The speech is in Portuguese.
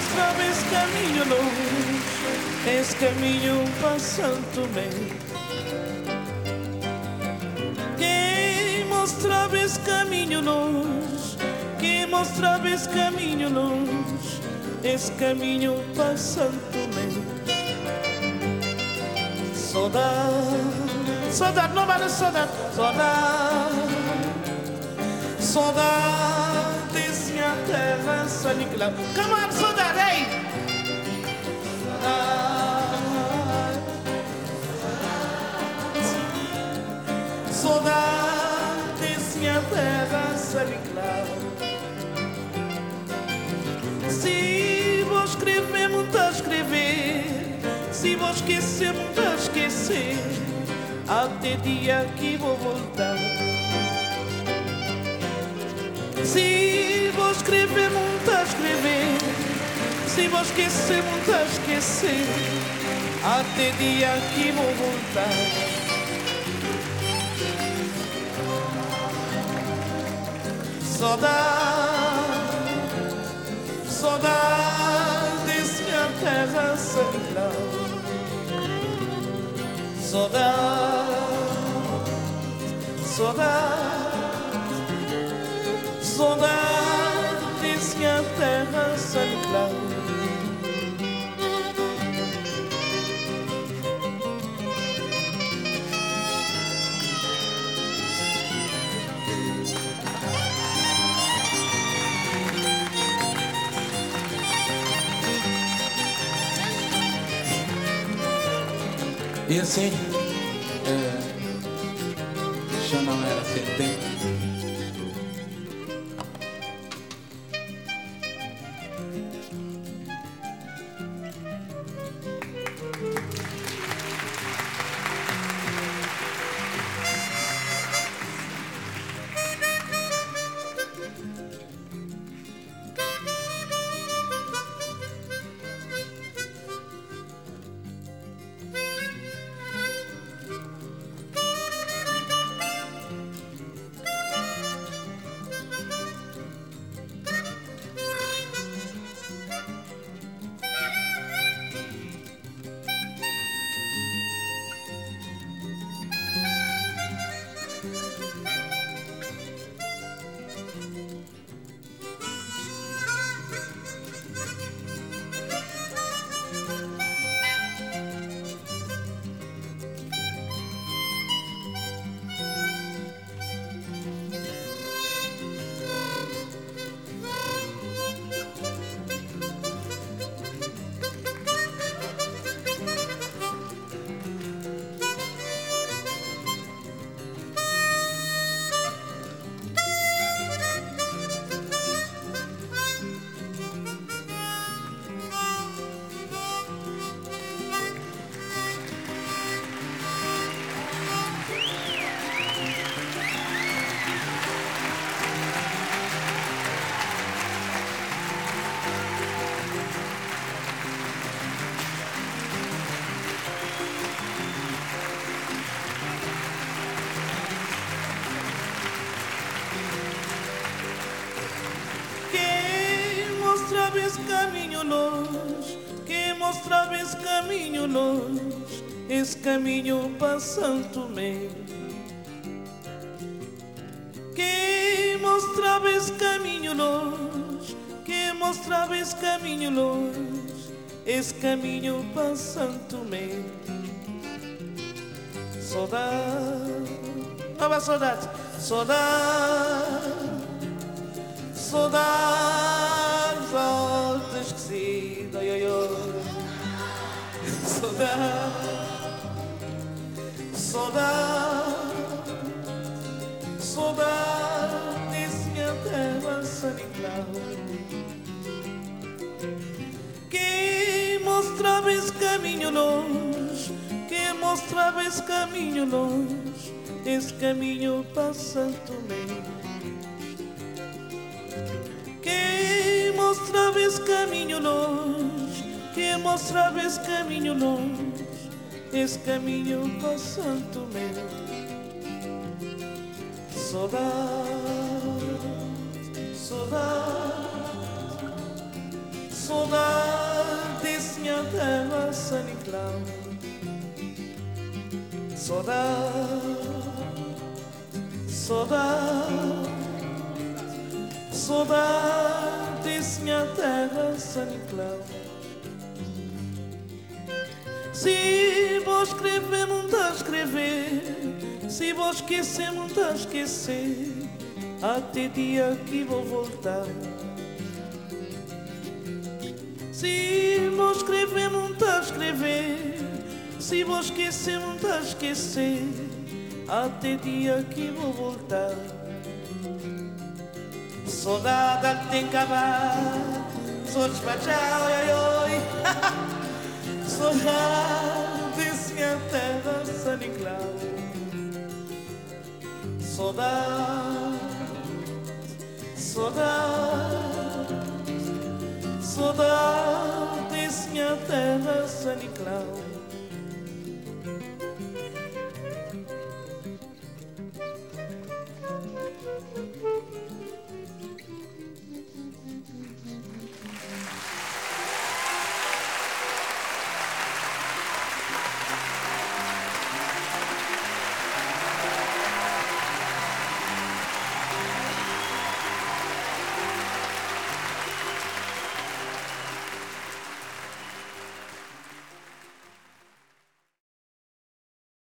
mostrava esse caminho longe, esse caminho para Santo Tomé. Quem mostrava esse caminho longe, quem mostrava esse caminho longe, esse caminho para Santo Tomé. Saudade, saudade, não vale saudade, saudade, saudade desse minha terra saniquilada. Camada, saudade, ei! Saudade desse minha terra saniquilada. Se vou escrever, muito a escrever, se vou esquecer, muito a esquecer, até dia que vou voltar. Se vou escrever, muito a escrever, se vou esquecer, muito a esquecer, até dia que vou voltar. Saudade, saudade desse minha terra saniquilada. Saudade, saudade, saudade desse minha terra saniquilada. E assim, já não era setembro. Esse caminho longe, que mostrava esse caminho longe, esse caminho para Santo Tomé. Que mostrava esse caminho longe, que mostrava esse caminho longe, esse caminho para Santo Tomé. Saudade, nova saudade, saudade, saudade. Volta esquecida, oi, oi, oi. Saudade, saudade, saudade desse minha terra saniquilada. Quem mostrava esse caminho longe, quem mostrava esse caminho longe, esse caminho para Santo Tomé. Quem mostrava esse caminho longe, quem mostrava esse caminho longe, esse caminho para Santo Tomé. Saudade, saudade, saudade. Nicolau. Saudade, saudade, saudade, minha terra, São Nicolau. Se vou escrever, não está a escrever. Se vou esquecer, não está a esquecer. Até dia que vou voltar. Se vou escrever, não está a escrever. Se vou esquecer, não está a esquecer. Até dia que vou voltar. Saudade tem que acabar. Sou despachado, oi, oi. Saudade, minha terra, São Nicolau. Saudade, saudade, saudade, minha terra, São Nicolau.